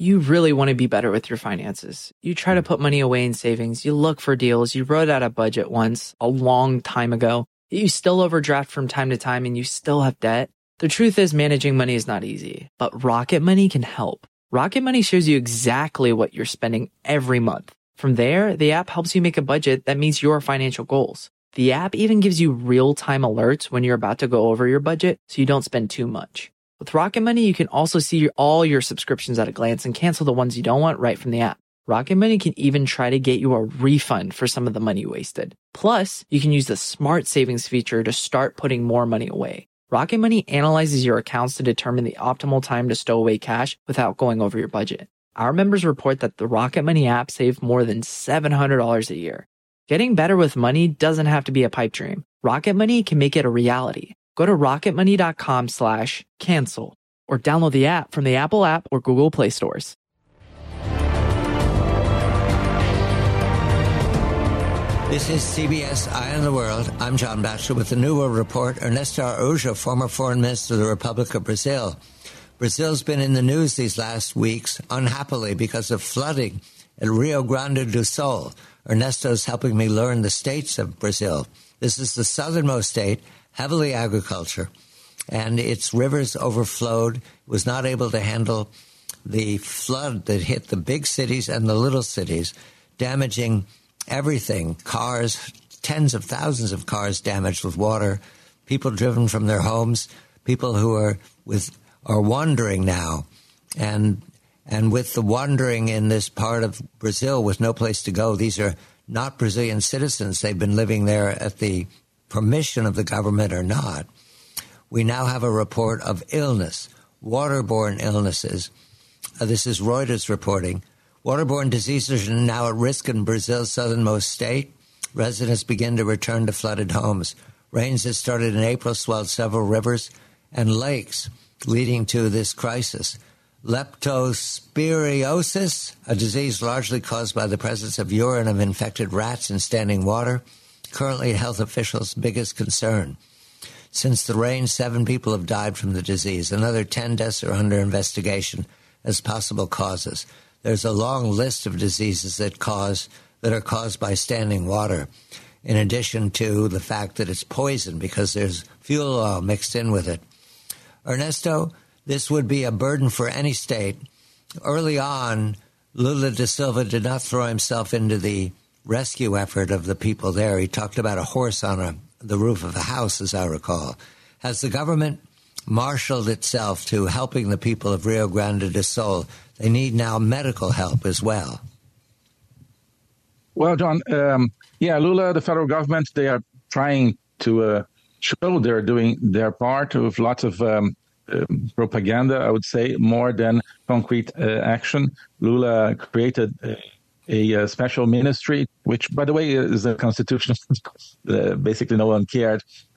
You really want to be better with your finances. You try to put money away in savings. You look for deals. You wrote out a budget once a long time ago. You still overdraft from time to time and you still have debt. The truth is managing money is not easy, but Rocket Money can help. Rocket Money shows you exactly what you're spending every month. From there, the app helps you make a budget that meets your financial goals. The app even gives you real-time alerts when you're about to go over your budget so you don't spend too much. With Rocket Money, you can also see all your subscriptions at a glance and cancel the ones you don't want right from the app. Rocket Money can even try to get you a refund for some of the money you wasted. Plus, you can use the Smart Savings feature to start putting more money away. Rocket Money analyzes your accounts to determine the optimal time to stow away cash without going over your budget. Our members report that the Rocket Money app saved more than $700 a year. Getting better with money doesn't have to be a pipe dream. Rocket Money can make it a reality. Go to rocketmoney.com/cancel or download the app from the Apple app or Google Play stores. This is CBS Eye on the World. I'm John Batchelor with the New World Report. Ernesto Araújo, former foreign minister of the Republic of Brazil. Brazil's been in the news these last weeks, unhappily, because of flooding at Rio Grande do Sul. Ernesto's helping me learn the states of Brazil. This is the southernmost state, heavily agriculture, and its rivers overflowed, was not able to handle the flood that hit the big cities and the little cities, damaging everything. Cars, tens of thousands of cars damaged with water, people driven from their homes, people who are wandering now. And with the wandering in this part of Brazil with no place to go, these are not Brazilian citizens. They've been living there at the permission of the government or not. We now have a report of illness, waterborne illnesses. This is Reuters reporting. Waterborne diseases are now at risk in Brazil's southernmost state. Residents begin to return to flooded homes. Rains that started in April swelled several rivers and lakes, leading to this crisis. Leptospiriosis, a disease largely caused by the presence of urine of infected rats in standing water, currently health officials' biggest concern. Since the rain, 7 people have died from the disease. Another 10 deaths are under investigation as possible causes. There's a long list of diseases that are caused by standing water, in addition to the fact that it's poison because there's fuel oil mixed in with it. Ernesto, this would be a burden for any state. Early on, Lula da Silva did not throw himself into the rescue effort of the people there. He talked about a horse on the roof of a house, as I recall. Has the government marshaled itself to helping the people of Rio Grande do Sul? They need now medical help as well. Well, John, Lula, the federal government, they are trying to show they're doing their part with lots of propaganda, I would say, more than concrete action. Lula created a special ministry, which, by the way, is a constitution. Basically, no one cared.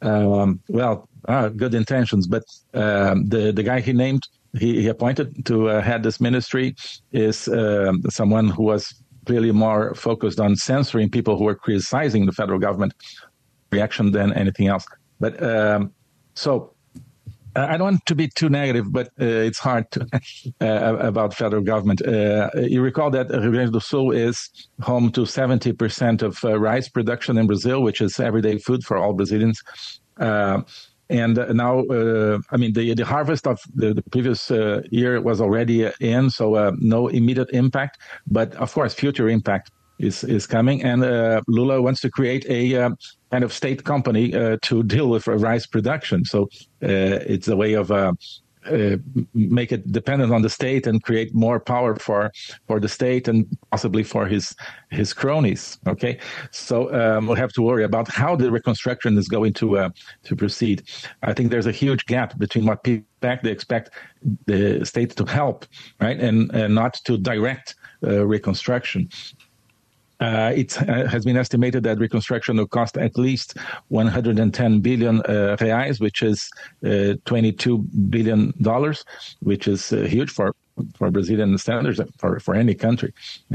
Good intentions, but the guy he appointed to head this ministry is someone who was clearly more focused on censoring people who were criticizing the federal government reaction than anything else. But I don't want to be too negative, but it's hard to about federal government. You recall that Rio Grande do Sul is home to 70% of rice production in Brazil, which is everyday food for all Brazilians. And now, the harvest of the previous year was already in, so no immediate impact. But of course, future impact is coming. And Lula wants to create a kind of state company to deal with rice production. So it's a way of make it dependent on the state and create more power for the state and possibly for his cronies. Okay, so we'll have to worry about how the reconstruction is going to proceed. I think there's a huge gap between what people expect the state to help, right, and not to direct reconstruction. It has been estimated that reconstruction will cost at least 110 billion reais, which is $22 billion, which is huge for Brazilian standards, for any country.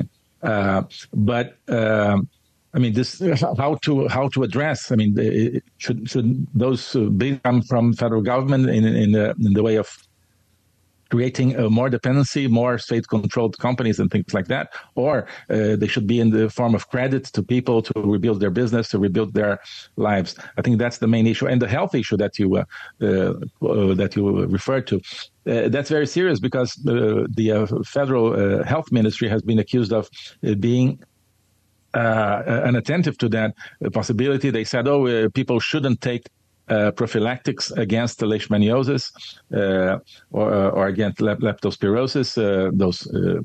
This how to address? Should those bills come from federal government in the way of creating more dependency, more state-controlled companies and things like that, or they should be in the form of credit to people to rebuild their business, to rebuild their lives. I think that's the main issue, and the health issue that you referred to. That's very serious because the federal health ministry has been accused of being unattentive to that possibility. They said, people shouldn't take prophylactics against leishmaniasis or against leptospirosis, those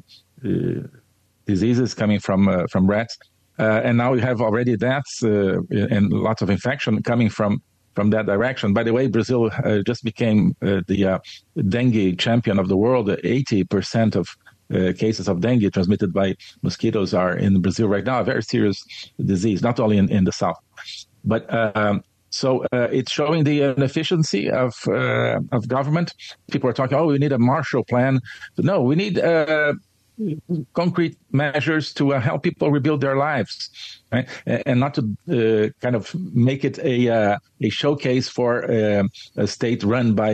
diseases coming from rats. And now we have already deaths and lots of infection coming from that direction. By the way, Brazil just became the dengue champion of the world. 80% of cases of dengue transmitted by mosquitoes are in Brazil right now, a very serious disease, not only in the south. But so it's showing the inefficiency of government. People are talking, we need a Marshall Plan. No, we need concrete measures to help people rebuild their lives, right? And not to kind of make it a showcase for a state run by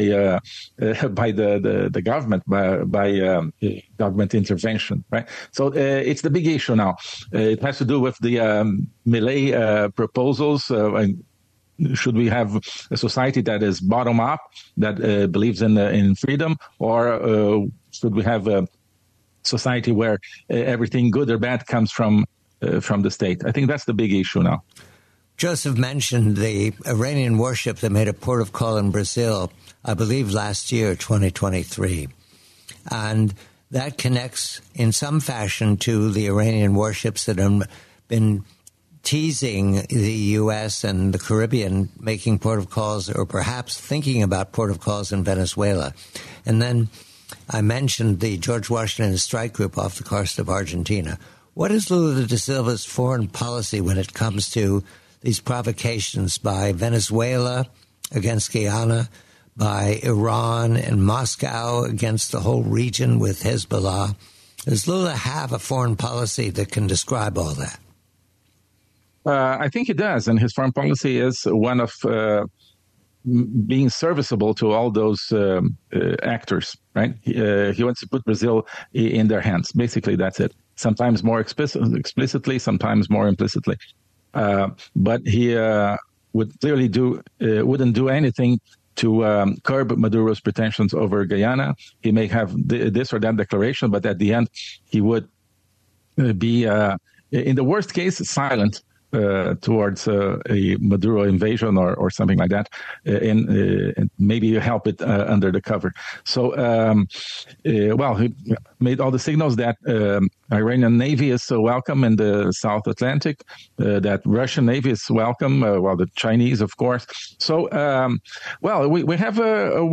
the government, by government intervention, right? So it's the big issue now. It has to do with the Milei proposals. Should we have a society that is bottom up, that believes in freedom, or should we have a society where everything good or bad comes from the state? I think that's the big issue now. Joseph mentioned the Iranian warship that made a port of call in Brazil, I believe last year, 2023. And that connects in some fashion to the Iranian warships that have been teasing the U.S. and the Caribbean making port of calls, or perhaps thinking about port of calls in Venezuela. And then I mentioned the George Washington Strike Group off the coast of Argentina. What is Lula da Silva's foreign policy when it comes to these provocations by Venezuela against Guyana, by Iran and Moscow against the whole region with Hezbollah? Does Lula have a foreign policy that can describe all that? I think he does, and his foreign policy is one of being serviceable to all those actors, right? He wants to put Brazil in their hands. Basically, that's it. Sometimes more explicitly, sometimes more implicitly. But he would clearly wouldn't do anything to curb Maduro's pretensions over Guyana. He may have this or that declaration, but at the end, he would be, in the worst case, silent towards a Maduro invasion or something like that, and maybe help it under the cover. So, he made all the signals that Iranian Navy is welcome in the South Atlantic, that Russian Navy is welcome, the Chinese, of course. So, we have a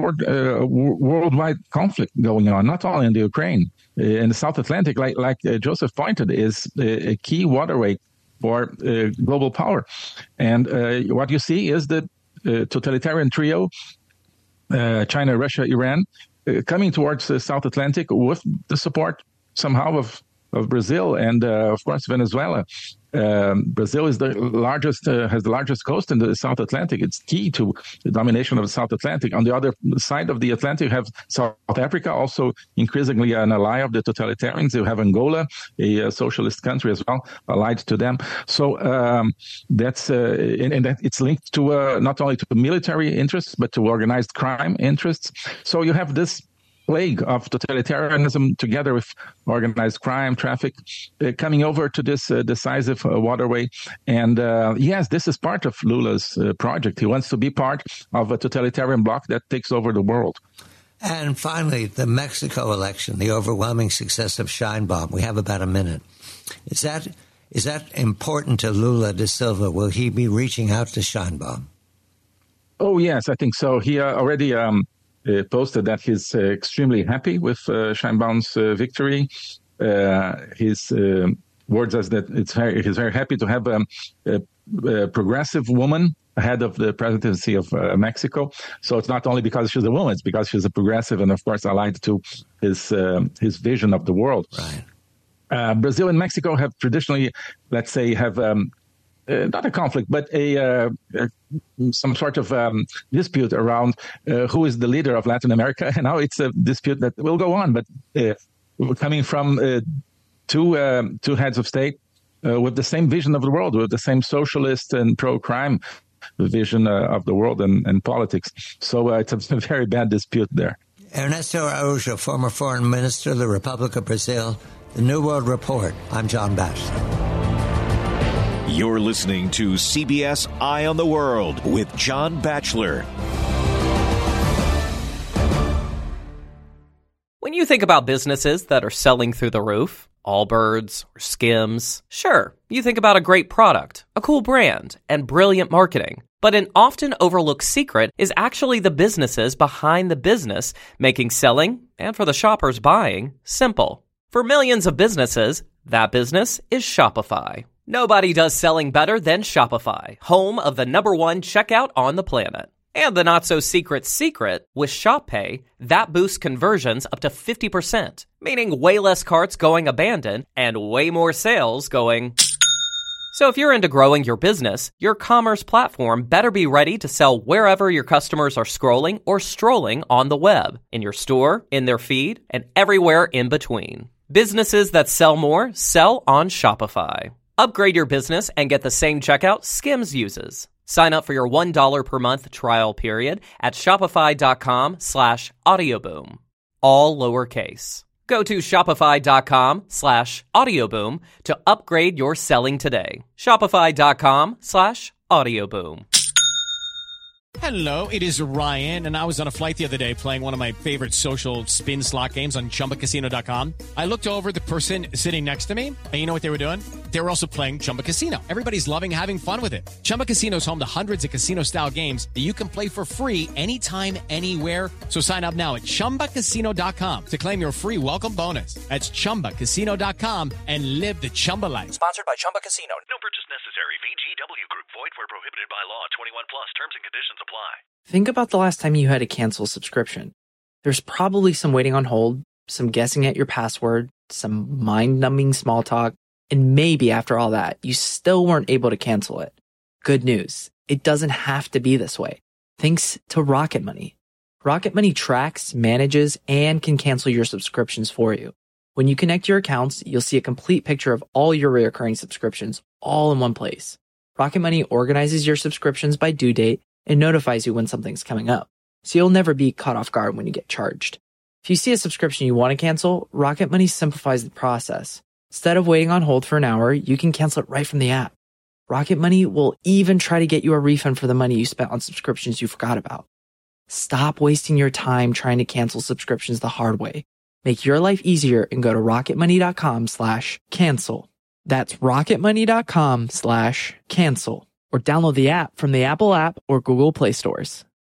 worldwide conflict going on, not only in the Ukraine. In the South Atlantic, like Joseph pointed, is a key waterway for global power. And what you see is the totalitarian trio, China, Russia, Iran, coming towards the South Atlantic with the support somehow of Brazil and, of course, Venezuela. Brazil is has the largest coast in the South Atlantic. It's key to the domination of the South Atlantic. On the other side of the Atlantic, you have South Africa, also increasingly an ally of the totalitarians. You have Angola, a socialist country as well, allied to them. So that's and that it's linked to not only to military interests, but to organized crime interests. So you have this plague of totalitarianism together with organized crime, traffic, coming over to this decisive waterway. And yes, this is part of Lula's project. He wants to be part of a totalitarian bloc that takes over the world. And finally, the Mexico election, the overwhelming success of Sheinbaum. We have about a minute. Is that important to Lula da Silva? Will he be reaching out to Sheinbaum? Oh, yes, I think so. He already posted that he's extremely happy with Sheinbaum's victory. His words as that he's very happy to have a progressive woman ahead of the presidency of Mexico. So it's not only because she's a woman, it's because she's a progressive and, of course, allied to his vision of the world. Right. Brazil and Mexico have traditionally, let's say, have not a conflict, but some sort of dispute around who is the leader of Latin America. And now it's a dispute that will go on, but coming from two heads of state with the same vision of the world, with the same socialist and pro-crime vision of the world and politics. So it's a very bad dispute there. Ernesto Araújo, former foreign minister of the Republic of Brazil, The New World Report. I'm John Batchelor. You're listening to CBS Eye on the World with John Batchelor. When you think about businesses that are selling through the roof, Allbirds or Skims, sure, you think about a great product, a cool brand, and brilliant marketing. But an often overlooked secret is actually the businesses behind the business, making selling, and for the shoppers buying, simple. For millions of businesses, that business is Shopify. Nobody does selling better than Shopify, home of the #1 checkout on the planet. And the not-so-secret secret, with ShopPay, that boosts conversions up to 50%, meaning way less carts going abandoned and way more sales going... So if you're into growing your business, your commerce platform better be ready to sell wherever your customers are scrolling or strolling on the web, in your store, in their feed, and everywhere in between. Businesses that sell more sell on Shopify. Upgrade your business and get the same checkout Skims uses. Sign up for your $1 per month trial period at shopify.com/audioboom. All lowercase. Go to shopify.com/audioboom to upgrade your selling today. Shopify.com/audioboom. Hello, it is Ryan, and I was on a flight the other day playing one of my favorite social spin slot games on ChumbaCasino.com. I looked over at the person sitting next to me, and you know what they were doing? They were also playing Chumba Casino. Everybody's loving having fun with it. Chumba Casino is home to hundreds of casino-style games that you can play for free anytime, anywhere. So sign up now at ChumbaCasino.com to claim your free welcome bonus. That's ChumbaCasino.com and live the Chumba life. Sponsored by Chumba Casino. No purchase necessary. VGW Group. Void where prohibited by law. 21 plus. Terms and conditions apply. Think about the last time you had to cancel a subscription. There's probably some waiting on hold, some guessing at your password, some mind-numbing small talk, and maybe after all that, you still weren't able to cancel it. Good news. It doesn't have to be this way. Thanks to Rocket Money. Rocket Money tracks, manages, and can cancel your subscriptions for you. When you connect your accounts, you'll see a complete picture of all your recurring subscriptions all in one place. Rocket Money organizes your subscriptions by due date and notifies you when something's coming up, so you'll never be caught off guard when you get charged. If you see a subscription you want to cancel, Rocket Money simplifies the process. Instead of waiting on hold for an hour, you can cancel it right from the app. Rocket Money will even try to get you a refund for the money you spent on subscriptions you forgot about. Stop wasting your time trying to cancel subscriptions the hard way. Make your life easier and go to rocketmoney.com/cancel. That's rocketmoney.com/cancel. Or download the app from the Apple app or Google Play stores.